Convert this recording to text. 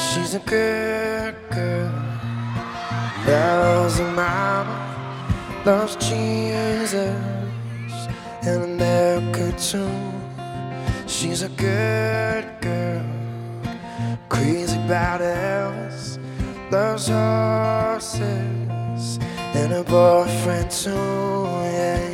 She's a good girl, loves her mama, loves Jesus and America too. She's a good girl, crazy about Elvis, loves horses and her boyfriend too, yeah.